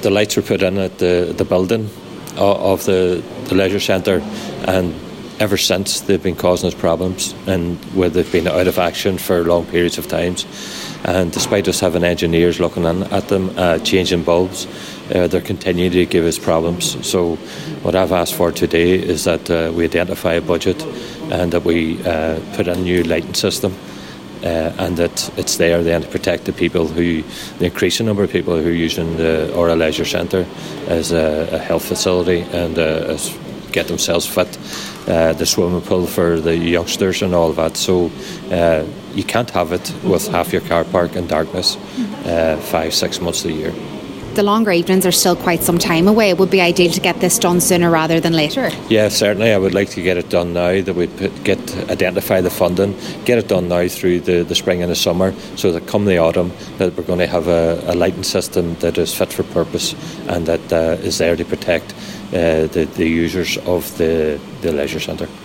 The lights were put in at the building of the leisure centre, and ever since they've been causing us problems, and where they've been out of action for long periods of times. And despite us having engineers looking at them, changing bulbs, they're continuing to give us problems. So what I've asked for today is that we identify a budget and that we put in a new lighting system, and that it's there then to protect the increasing number of people who are using the Ora Leisure Centre as a health facility and get themselves fit, the swimming pool for the youngsters and all that. So you can't have it with half your car park in darkness 5-6 months of the year. The longer evenings are still quite some time away. It would be ideal to get this done sooner rather than later. Yeah, certainly. I would like to get it done now, that we identify the funding, get it done now through the spring and the summer, so that come the autumn that we're going to have a lighting system that is fit for purpose and that is there to protect the users of the leisure centre.